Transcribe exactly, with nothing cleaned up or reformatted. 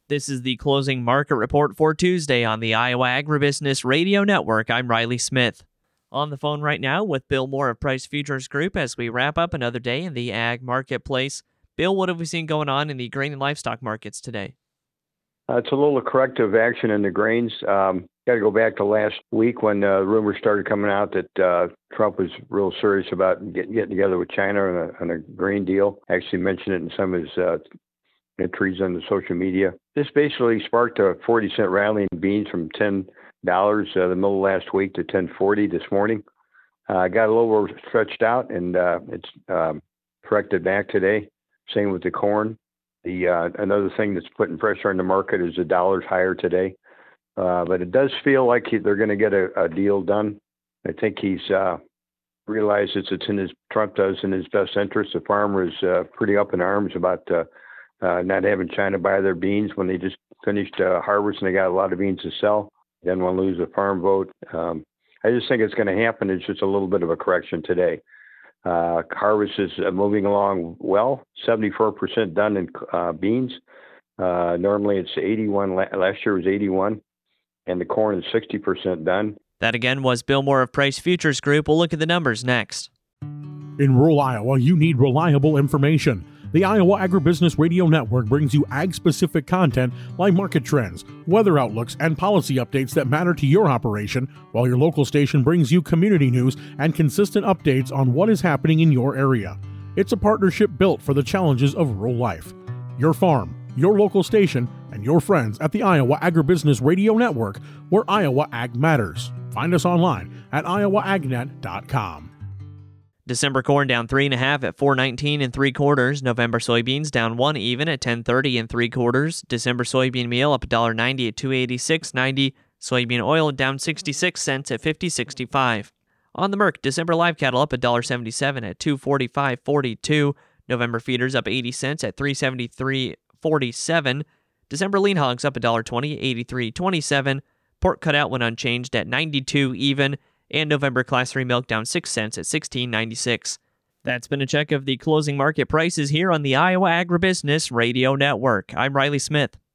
This is the closing market report for Tuesday on the Iowa Agribusiness Radio Network. I'm Riley Smith. On the phone right now with Bill Moore of Price Futures Group as we wrap up another day in the ag marketplace. Bill, what have we seen going on in the grain and livestock markets today? Uh, it's a little corrective action in the grains. Um, Got to go back to last week when uh, rumors started coming out that uh, Trump was real serious about get, getting together with China on a, on a grain deal. Actually mentioned it in some of his uh, entries on the social media. This basically sparked a forty cent rally in beans from ten dollars uh, the middle of last week to ten forty this morning. Uh, got a little stretched out and uh, it's um, corrected back today. Same with the corn. The uh, another thing that's putting pressure on the market is the dollar's higher today. Uh, but it does feel like he, they're going to get a, a deal done. I think he's uh, realized it's, it's in his, Trump does in his best interest. The farmer is uh, pretty up in arms about uh, uh, not having China buy their beans when they just finished uh, harvest and they got a lot of beans to sell. They didn't want to lose the farm vote. Um, I just think it's going to happen. It's just a little bit of a correction today. Uh, harvest is uh, moving along well, seventy-four percent done in uh, beans. Uh, normally it's eighty-one. Last year was eighty-one. And the corn is sixty percent done. That again was Bill Moore of Price Futures Group. We'll look at the numbers next. In rural Iowa, you need reliable information. The Iowa Agribusiness Radio Network brings you ag-specific content like market trends, weather outlooks, and policy updates that matter to your operation, while your local station brings you community news and consistent updates on what is happening in your area. It's a partnership built for the challenges of rural life. Your farm, your local station, and your friends at the Iowa Agribusiness Radio Network, where Iowa Ag matters. Find us online at iowa agnet dot com. December corn down three and a half at four nineteen and three quarters. November soybeans down one even at ten thirty and three quarters. December soybean meal up one ninety at two eighty-six ninety. Soybean oil down sixty-six cents at fifty sixty-five. On the Merc, December live cattle up one seventy-seven at two forty-five forty-two. November feeders up eighty cents at three seventy-three forty-seven. December lean hogs up one twenty, eighty-three twenty-seven. Pork cutout went unchanged at ninety-two even, and November class three milk down six cents at sixteen ninety-six. That's been a check of the closing market prices here on the Iowa Agribusiness Radio Network. I'm Riley Smith.